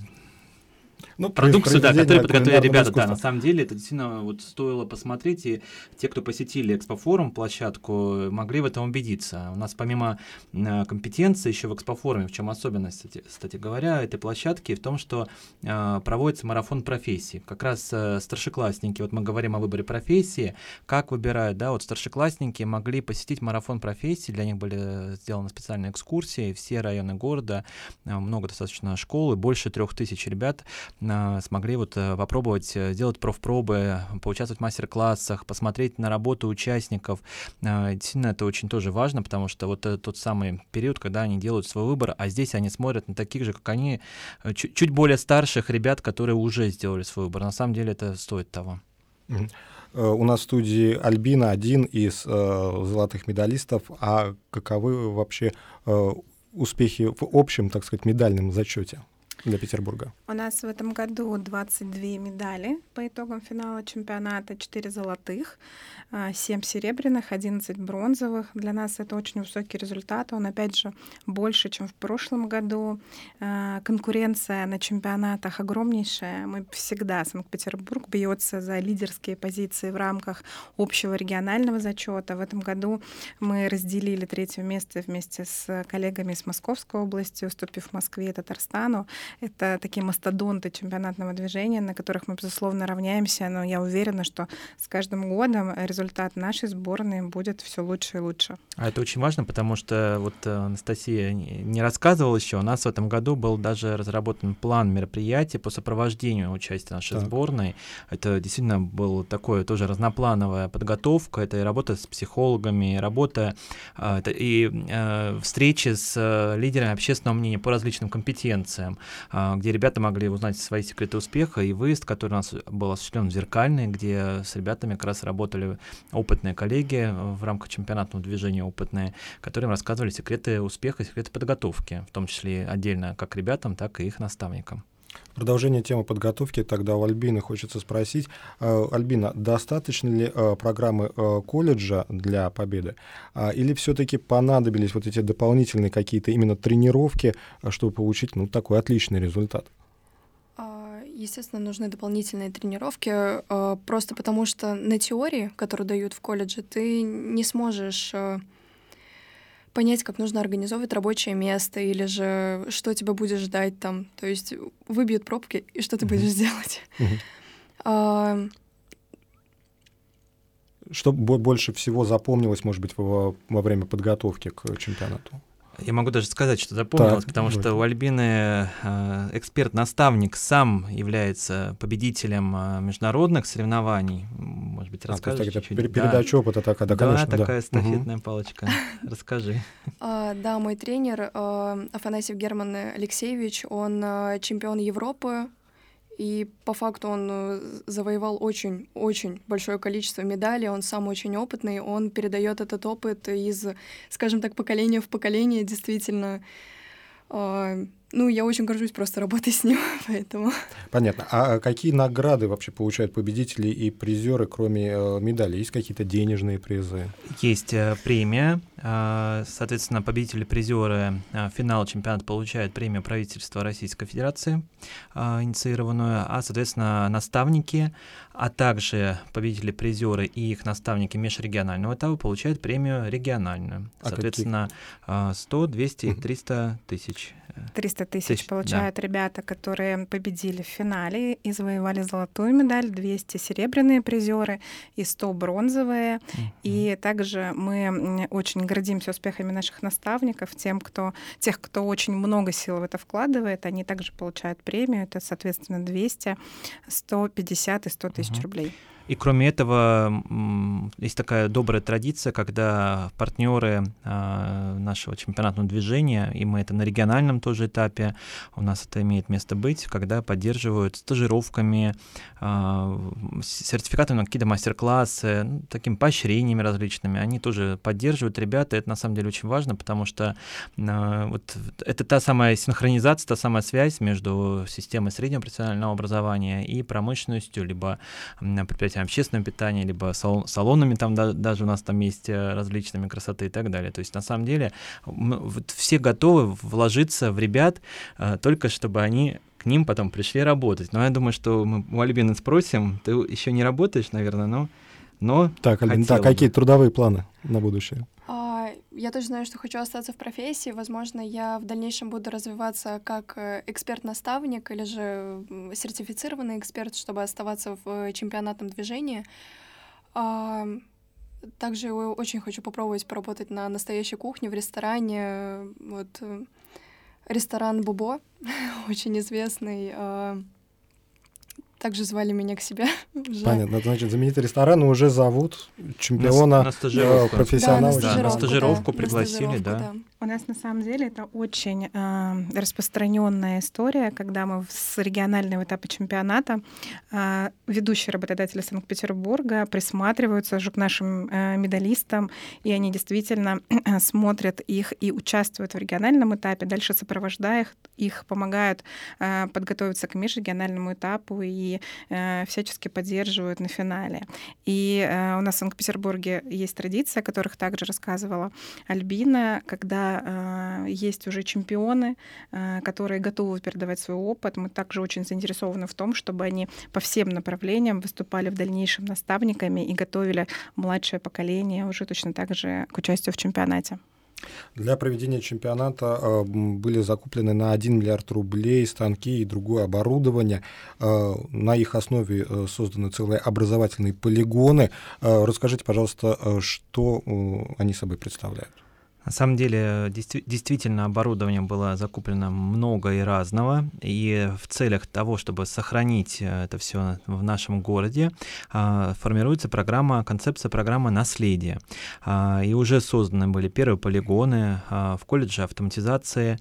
Ну, продукцию, да, которые подготовили ребята, да, на самом деле это действительно вот стоило посмотреть, и те, кто посетили Экспофорум площадку, могли в этом убедиться. У нас помимо э, компетенции еще в Экспофоруме, в чем особенность, кстати, кстати говоря, этой площадки, в том, что э, проводится марафон профессий. Как раз э, старшеклассники, вот мы говорим о выборе профессии, как выбирают, да, вот старшеклассники могли посетить марафон профессий, для них были сделаны специальные экскурсии, все районы города, э, много достаточно школ, и больше трех тысяч ребят смогли вот попробовать делать профпробы, поучаствовать в мастер-классах, посмотреть на работу участников. Действительно, это очень тоже важно, потому что вот тот самый период, когда они делают свой выбор, а здесь они смотрят на таких же, как они, чуть, чуть более старших ребят, которые уже сделали свой выбор. На самом деле это стоит того. Mm-hmm. У нас в студии Альбина, один из э, золотых медалистов. А каковы вообще э, успехи в общем, так сказать, медальном зачете для Петербурга? У нас в этом году двадцать две медали по итогам финала чемпионата, четыре золотых, семь серебряных, одиннадцать бронзовых. Для нас это очень высокий результат. Он, опять же, больше, чем в прошлом году. Конкуренция на чемпионатах огромнейшая. Мы всегда, Санкт-Петербург бьется за лидерские позиции в рамках общего регионального зачета. В этом году мы разделили третье место вместе с коллегами из Московской области, уступив Москве и Татарстану. Это такие мастодонты чемпионатного движения, на которых мы, безусловно, равняемся, но я уверена, что с каждым годом результат нашей сборной будет все лучше и лучше. А это очень важно, потому что вот Анастасия не рассказывала еще, у нас в этом году был даже разработан план мероприятий по сопровождению участия нашей так. сборной. Это действительно была такое тоже разноплановая подготовка, это и работа с психологами, и работа это и э, встречи с лидерами общественного мнения по различным компетенциям, где ребята могли узнать свои секреты успеха, и выезд, который у нас был осуществлен в Зеркальный, где с ребятами как раз работали опытные коллеги в рамках чемпионатного движения опытные, которые им рассказывали секреты успеха, секреты подготовки, в том числе отдельно как ребятам, так и их наставникам. Продолжение темы подготовки тогда у Альбины хочется спросить. Альбина, достаточно ли программы колледжа для победы? Или все-таки понадобились вот эти дополнительные какие-то именно тренировки, чтобы получить ну, такой отличный результат? Естественно, нужны дополнительные тренировки, просто потому что на теории, которую дают в колледже, ты не сможешь понять, как нужно организовывать рабочее место, или же что тебя будет ждать там. То есть выбьют пробки, и что ты будешь mm-hmm. делать? Mm-hmm. А... Что больше всего запомнилось, может быть, во, во время подготовки к чемпионату? Я могу даже сказать, что запомнилось, так, потому давай. что у Альбины э, эксперт-наставник сам является победителем э, международных соревнований. Может быть, расскажешь а, чуть-чуть? Это передача да. опыта такая, да, конечно. Да, такая да. эстафетная угу. палочка. Расскажи. А, да, мой тренер а, Афанасьев Герман Алексеевич, он а, чемпион Европы, и по факту он завоевал очень-очень большое количество медалей, он сам очень опытный, он передает этот опыт из, скажем так, поколения в поколение, действительно. Ну, я очень горжусь просто работой с ним, поэтому... Понятно. А какие награды вообще получают победители и призеры, кроме э, медалей? Есть какие-то денежные призы? Есть э, премия. Э, соответственно, победители, призеры э, финала чемпионата получают премию правительства Российской Федерации, э, инициированную, а, соответственно, наставники, а также победители, призеры и их наставники межрегионального этапа получают премию региональную. А соответственно, э, сто, двести, триста тысяч. триста тысяч Тысяч, получают да. ребята, которые победили в финале и завоевали золотую медаль, двести серебряные призеры и сто бронзовые. Mm-hmm. И также мы очень гордимся успехами наших наставников, тем, кто, тех, кто очень много сил в это вкладывает, они также получают премию, это, соответственно, двести, сто пятьдесят и сто тысяч mm-hmm. рублей. И кроме этого, есть такая добрая традиция, когда партнеры э, нашего чемпионатного движения, и мы это на региональном тоже этапе, у нас это имеет место быть, когда поддерживают стажировками, э, сертификатами на какие-то мастер-классы, ну, такими поощрениями различными, они тоже поддерживают ребят, и это на самом деле очень важно, потому что э, вот это та самая синхронизация, та самая связь между системой среднего профессионального образования и промышленностью, либо предприятиями общественного питания, либо салон, салонами, там да, даже у нас там есть различными красоты и так далее. То есть на самом деле мы, вот, все готовы вложиться в ребят, а, только чтобы они к ним потом пришли работать. Но я думаю, что мы у Альбины спросим, ты еще не работаешь, наверное, но... но так, Альбина, так, какие трудовые планы на будущее? Я тоже знаю, что хочу остаться в профессии. Возможно, я в дальнейшем буду развиваться как эксперт-наставник или же сертифицированный эксперт, чтобы оставаться в чемпионатном движении. Также очень хочу попробовать поработать на настоящей кухне, в ресторане. Вот, ресторан «Бубо», очень известный. Также звали меня к себе. Уже. Понятно. Значит, знаменитый ресторан уже зовут чемпиона, на, на стажировку. профессионала. Да, на стажировку, да, на стажировку да. пригласили, на стажировку, да. да. У нас на самом деле это очень э, распространенная история, когда мы с регионального этапа чемпионата э, ведущие работодатели Санкт-Петербурга присматриваются же к нашим э, медалистам, и они действительно э, смотрят их и участвуют в региональном этапе, дальше сопровождая их, их помогают э, подготовиться к межрегиональному этапу и э, всячески поддерживают на финале. И э, у нас в Санкт-Петербурге есть традиция, о которых также рассказывала Альбина, когда э, есть уже чемпионы, э, которые готовы передавать свой опыт. Мы также очень заинтересованы в том, чтобы они по всем направлениям выступали в дальнейшем наставниками и готовили младшее поколение уже точно так же к участию в чемпионате. Для проведения чемпионата э, были закуплены на один миллиард рублей станки и другое оборудование. Э, на их основе э, созданы целые образовательные полигоны. Э, расскажите, пожалуйста, э, что э, они собой представляют? На самом деле, действительно, оборудования было закуплено много и разного, и в целях того, чтобы сохранить это все в нашем городе, формируется программа, концепция программы «Наследие». И уже созданы были первые полигоны в колледже автоматизации,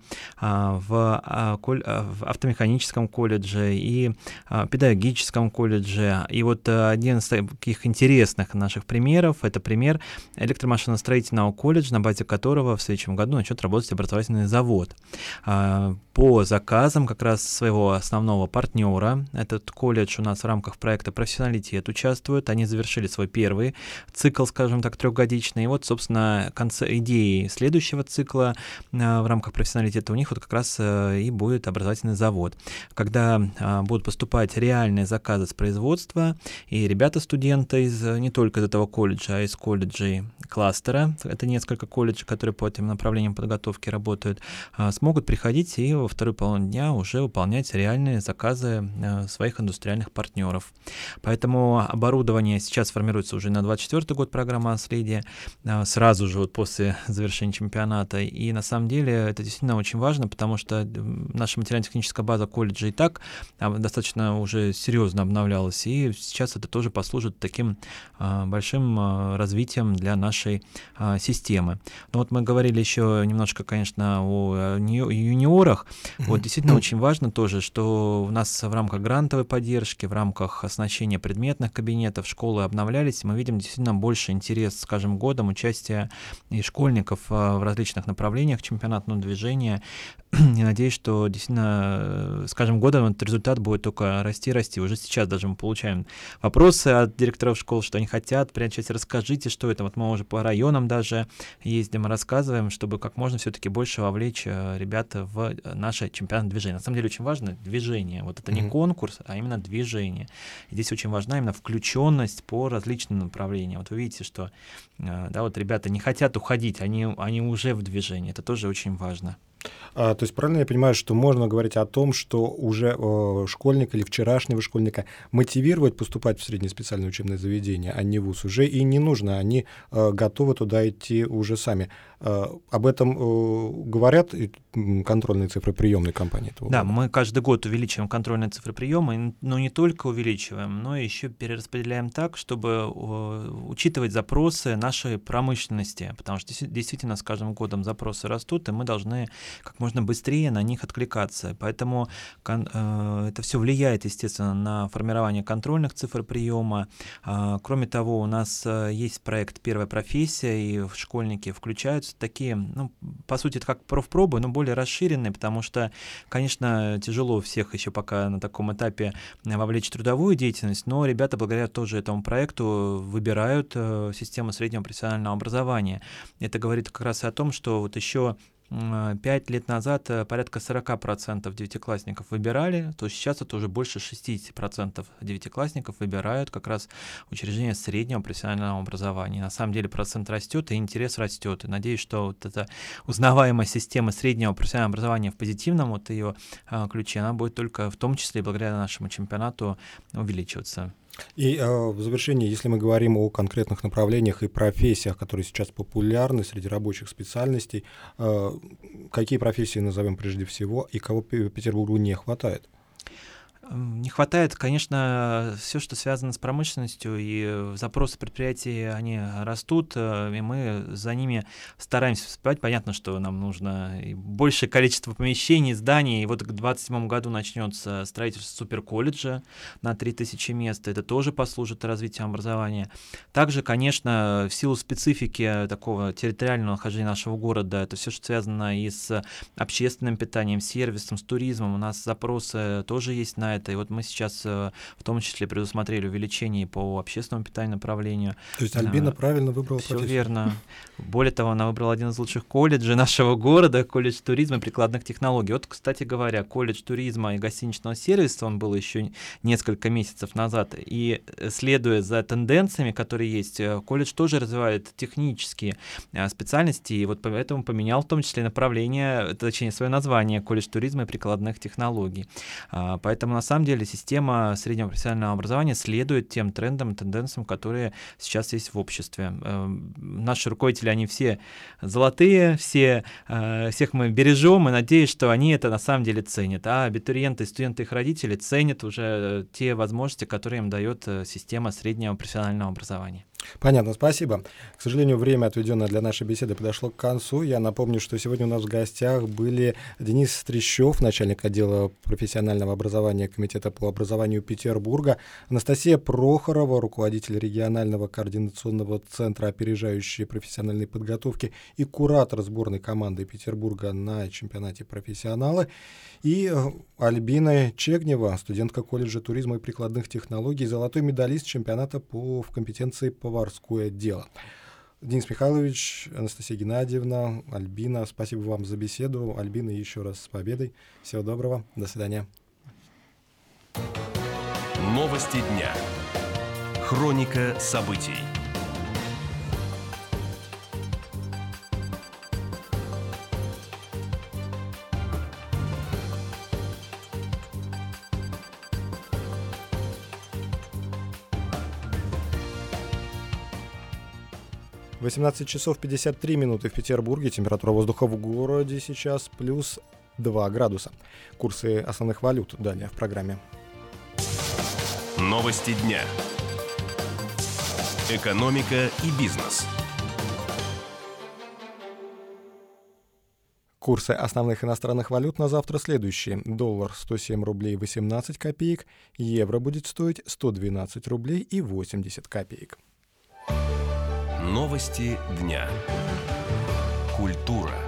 в автомеханическом колледже и педагогическом колледже. И вот один из таких интересных наших примеров — это пример электромашиностроительного колледжа, на базе которого в следующем году начнет работать образовательный завод. По заказам как раз своего основного партнера, этот колледж у нас в рамках проекта «Профессионалитет» участвует. Они завершили свой первый цикл, скажем так, трехгодичный. И вот, собственно, конце идеи следующего цикла в рамках «Профессионалитета» у них вот как раз и будет образовательный завод, когда будут поступать реальные заказы с производства, и ребята-студенты из не только из этого колледжа, а из колледжей кластера, это несколько колледжей, которые по этим направлениям подготовки работают, смогут приходить и во вторую половину дня уже выполнять реальные заказы своих индустриальных партнеров. Поэтому оборудование сейчас формируется уже на двадцать четвёртый год, программа «Наследие», сразу же вот после завершения чемпионата. И на самом деле это действительно очень важно, потому что наша материально-техническая база колледжа и так достаточно уже серьезно обновлялась, и сейчас это тоже послужит таким большим развитием для нашего нашей а, системы. Но вот мы говорили еще немножко, конечно, о юниорах. Вот действительно очень важно тоже, что у нас в рамках грантовой поддержки, в рамках оснащения предметных кабинетов школы обновлялись, мы видим действительно больше интерес с каждым годом участия и школьников в различных направлениях чемпионатного движения. И надеюсь, что действительно с каждым годом этот результат будет только расти, расти. Уже сейчас даже мы получаем вопросы от директоров школ, что они хотят. Прямо сейчас расскажите, что это. Вот мы уже по районам даже ездим и рассказываем, чтобы как можно все-таки больше вовлечь ребят в наше чемпионатное движение. На самом деле очень важно движение. Вот это не mm-hmm. конкурс, а именно движение. И здесь очень важна именно включенность по различным направлениям. Вот вы видите, что да, вот ребята не хотят уходить, они, они уже в движении. Это тоже очень важно. А, то есть правильно я понимаю, что можно говорить о том, что уже э, школьника или вчерашнего школьника мотивировать поступать в среднее специальное учебное заведение, а не вуз, уже и не нужно, они э, готовы туда идти уже сами. Э, об этом э, говорят контрольные цифры приемной кампании? Да, года? Мы каждый год увеличиваем контрольные цифры приема, но не только увеличиваем, но еще перераспределяем так, чтобы э, учитывать запросы нашей промышленности, потому что действительно с каждым годом запросы растут, и мы должны как можно быстрее на них откликаться. Поэтому э, это все влияет, естественно, на формирование контрольных цифр приема. Э, кроме того, у нас э, есть проект «Первая профессия», и школьники включаются такие, ну, по сути, это как профпробы, но более расширенные, потому что, конечно, тяжело всех еще пока на таком этапе вовлечь в трудовую деятельность, но ребята благодаря тоже этому проекту выбирают э, систему среднего профессионального образования. Это говорит как раз и о том, что вот еще Пять лет назад порядка сорок процентов девятиклассников выбирали, то сейчас это уже больше шестьдесят процентов девятиклассников выбирают как раз учреждение среднего профессионального образования. На самом деле процент растет, и интерес растет. И надеюсь, что вот эта узнаваемая система среднего профессионального образования в позитивном вот ее а, ключе, она будет только в том числе благодаря нашему чемпионату увеличиваться. И э, в завершении, если мы говорим о конкретных направлениях и профессиях, которые сейчас популярны среди рабочих специальностей, э, какие профессии назовем прежде всего и кого Петербургу не хватает? Не хватает, конечно, все, что связано с промышленностью, и запросы предприятий, они растут, и мы за ними стараемся выступать. Понятно, что нам нужно большее количество помещений, зданий, и вот к две тысячи двадцать седьмому году начнется строительство суперколледжа на три тысячи мест, это тоже послужит развитию образования. Также, конечно, в силу специфики такого территориального нахождения нашего города, это все, что связано и с общественным питанием, сервисом, с туризмом, у нас запросы тоже есть на это. И вот мы сейчас в том числе предусмотрели увеличение по общественному питанию направлению. То есть Альбина а, правильно выбрала все профессию? Все верно. Более того, она выбрала один из лучших колледжей нашего города, колледж туризма и прикладных технологий. Вот, кстати говоря, колледж туризма и гостиничного сервиса, он был еще несколько месяцев назад, и следуя за тенденциями, которые есть, колледж тоже развивает технические специальности, и вот поэтому поменял в том числе направление, точнее, свое название, колледж туризма и прикладных технологий. Поэтому, на самом деле, система среднего профессионального образования следует тем трендам и тенденциям, которые сейчас есть в обществе. Наши руководители, они все золотые, все, всех мы бережем, и надеюсь, что они это на самом деле ценят. А абитуриенты, студенты, их родители ценят уже те возможности, которые им дает система среднего профессионального образования. Понятно, спасибо. К сожалению, время, отведенное для нашей беседы, подошло к концу. Я напомню, что сегодня у нас в гостях были Денис Стрящев, начальник отдела профессионального образования Комитета по образованию Петербурга, Анастасия Прохорова, руководитель регионального координационного центра опережающей профессиональной подготовки и куратор сборной команды Петербурга на чемпионате профессионалы, и Альбина Чегнева, студентка колледжа туризма и прикладных технологий, золотой медалист чемпионата по, в компетенции поварское дело. Денис Михайлович, Анастасия Геннадьевна, Альбина, спасибо вам за беседу. Альбина, еще раз с победой. Всего доброго. До свидания. Новости дня. Хроника событий. восемнадцать часов пятьдесят три минуты в Петербурге. Температура воздуха в городе сейчас плюс два градуса. Курсы основных валют далее в программе. Новости дня. Экономика и бизнес. Курсы основных иностранных валют на завтра следующие. Доллар сто семь рублей восемнадцать копеек, евро будет стоить сто двенадцать рублей и восемьдесят копеек. Новости дня. Культура.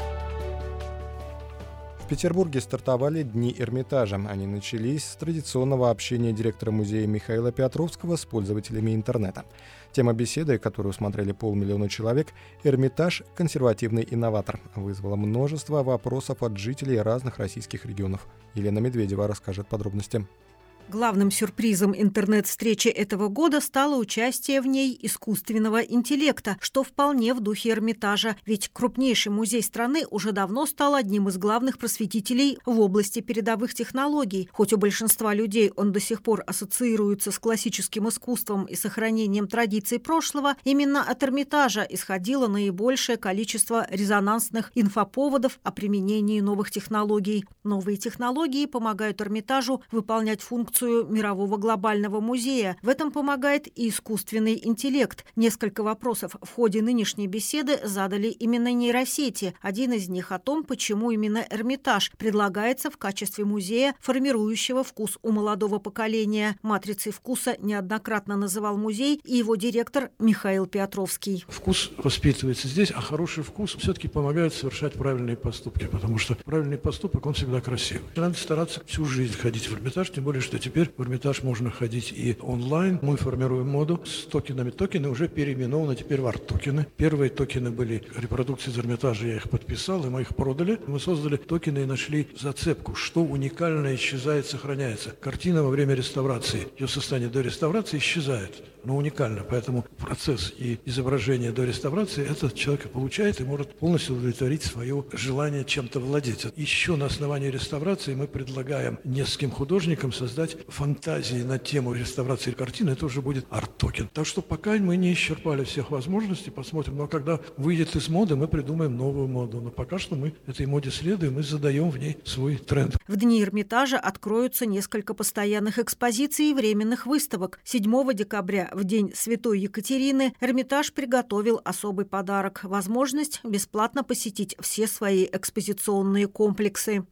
В Петербурге стартовали Дни Эрмитажа. Они начались с традиционного общения директора музея Михаила Петровского с пользователями интернета. Тема беседы, которую смотрели полмиллиона человек, «Эрмитаж. Консервативный инноватор», вызвала множество вопросов от жителей разных российских регионов. Елена Медведева расскажет подробности. Главным сюрпризом интернет-встречи этого года стало участие в ней искусственного интеллекта, что вполне в духе Эрмитажа, ведь крупнейший музей страны уже давно стал одним из главных просветителей в области передовых технологий. Хоть у большинства людей он до сих пор ассоциируется с классическим искусством и сохранением традиций прошлого, именно от Эрмитажа исходило наибольшее количество резонансных инфоповодов о применении новых технологий. Новые технологии помогают Эрмитажу выполнять функцию мирового глобального музея. В этом помогает и искусственный интеллект. Несколько вопросов в ходе нынешней беседы задали именно нейросети. Один из них о том, почему именно Эрмитаж предлагается в качестве музея, формирующего вкус у молодого поколения. «Матрицей вкуса» неоднократно называл музей и его директор Михаил Петровский. Вкус воспитывается здесь, а хороший вкус все-таки помогает совершать правильные поступки, потому что правильный поступок, он всегда красивый. Надо стараться всю жизнь ходить в Эрмитаж, тем более, что теперь в Эрмитаж можно ходить и онлайн. Мы формируем моду с токенами. Токены уже переименованы теперь в арт-токены. Первые токены были репродукции из Эрмитажа, я их подписал, и мы их продали. Мы создали токены и нашли зацепку, что уникально исчезает, сохраняется. Картина во время реставрации, ее состояние до реставрации исчезает, но уникально. Поэтому процесс и изображение до реставрации этот человек получает и может полностью удовлетворить свое желание чем-то владеть. Еще на основании реставрации мы предлагаем нескольким художникам создать фантазии на тему реставрации картины. Это уже будет арт-токен. Так что пока мы не исчерпали всех возможностей, посмотрим. Но когда выйдет из моды, мы придумаем новую моду. Но пока что мы этой моде следуем и задаем в ней свой тренд. В дни Эрмитажа откроются несколько постоянных экспозиций и временных выставок. седьмого декабря, в день Святой Екатерины, Эрмитаж приготовил особый подарок – возможность бесплатно посетить все свои экспозиционные комплексы.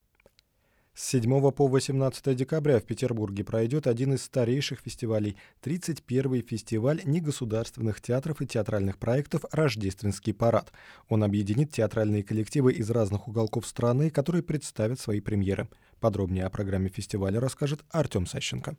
С седьмого по восемнадцатое декабря в Петербурге пройдет один из старейших фестивалей – тридцать первый фестиваль негосударственных театров и театральных проектов «Рождественский парад». Он объединит театральные коллективы из разных уголков страны, которые представят свои премьеры. Подробнее о программе фестиваля расскажет Артем Сащенко.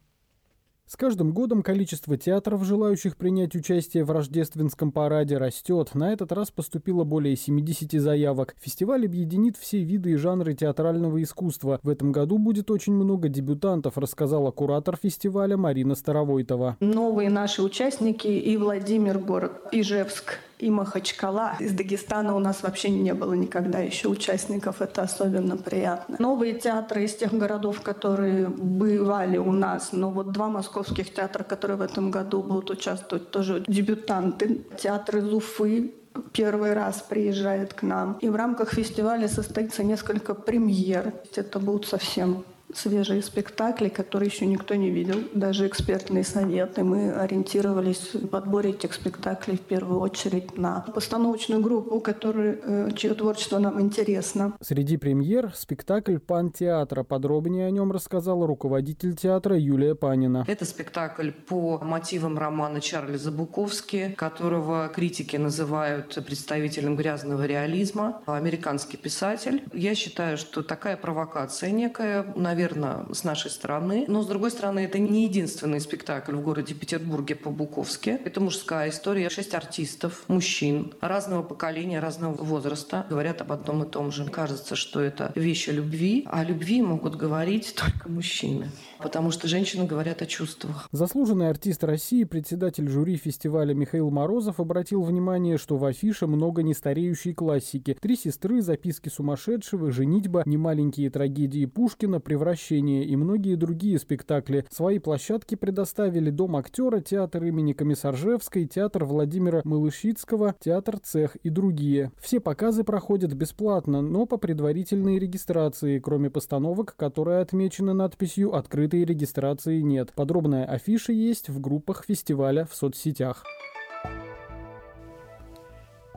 С каждым годом количество театров, желающих принять участие в рождественском параде, растет. На этот раз поступило более семидесяти заявок. Фестиваль объединит все виды и жанры театрального искусства. В этом году будет очень много дебютантов, рассказала куратор фестиваля Марина Старовойтова. Новые наши участники и Владимир, город Ижевск, и Махачкала. Из Дагестана у нас вообще не было никогда еще участников. Это особенно приятно. Новые театры из тех городов, которые бывали у нас. Но вот два московских театра, которые в этом году будут участвовать, тоже дебютанты. Театр из Уфы первый раз приезжает к нам. И в рамках фестиваля состоится несколько премьер. Это будут совсем свежие спектакли, которые еще никто не видел, даже экспертные советы. Мы ориентировались в подборе этих спектаклей в первую очередь на постановочную группу, которая, чье творчество нам интересно. Среди премьер спектакль «Пан-театра». Подробнее о нем рассказала руководитель театра Юлия Панина. Это спектакль по мотивам романа Чарльза Буковски, которого критики называют представителем грязного реализма, американский писатель. Я считаю, что такая провокация некая, наверное, Наверное, с нашей стороны. Но, с другой стороны, это не единственный спектакль в городе Петербурге по Буковски. Это мужская история. Шесть артистов, мужчин, разного поколения, разного возраста. Говорят об одном и том же. Кажется, что это вещь о любви. О любви могут говорить только мужчины. Потому что женщины говорят о чувствах. Заслуженный артист России, председатель жюри фестиваля Михаил Морозов обратил внимание, что в афише много нестареющей классики. «Три сестры», «Записки сумасшедшего», «Женитьба», «Немаленькие трагедии Пушкина», «Превращение» и многие другие спектакли. Свои площадки предоставили Дом актера, театр имени Комиссаржевской, театр Владимира Малышицкого, театр Цех и другие. Все показы проходят бесплатно, но по предварительной регистрации, кроме постановок, которые отмечены надписью «Открытой регистрации нет». Подробная афиша есть в группах фестиваля в соцсетях.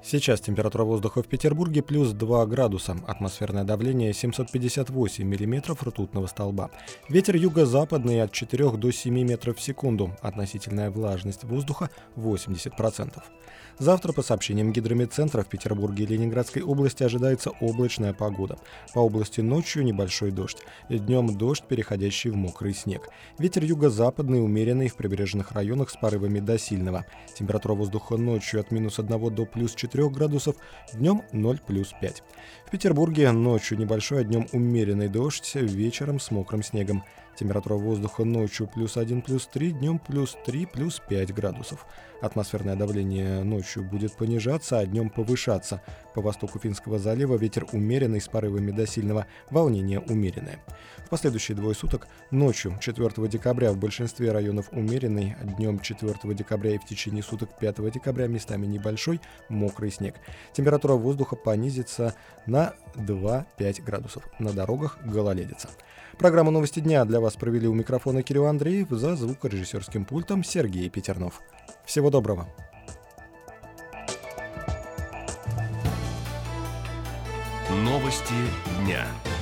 Сейчас температура воздуха в Петербурге плюс два градуса, атмосферное давление семьсот пятьдесят восемь миллиметров ртутного столба. Ветер юго-западный от четырёх до семи метров в секунду, относительная влажность воздуха восемьдесят процентов. Завтра, по сообщениям гидрометцентра, в Петербурге и Ленинградской области ожидается облачная погода. По области ночью небольшой дождь, днем дождь, переходящий в мокрый снег. Ветер юго-западный, умеренный в прибрежных районах с порывами до сильного. Температура воздуха ночью от минус одного до плюс четырех градусов, днем ноль плюс пять. В Петербурге ночью небольшой, а днем умеренный дождь, вечером с мокрым снегом. Температура воздуха ночью плюс один, плюс три, днем плюс три, плюс пять градусов. Атмосферное давление ночью будет понижаться, а днем повышаться. По востоку Финского залива ветер умеренный с порывами до сильного, волнение умеренное. В последующие двое суток ночью четвёртого декабря в большинстве районов умеренный, днем четвёртого декабря и в течение суток пятого декабря местами небольшой мокрый снег. Температура воздуха понизится на два-пять градусов. На дорогах гололедица. Программу «Новости дня» для вас провели у микрофона Кирилл Андреев, за звукорежиссерским пультом Сергей Петернов. Всего доброго. Новости дня.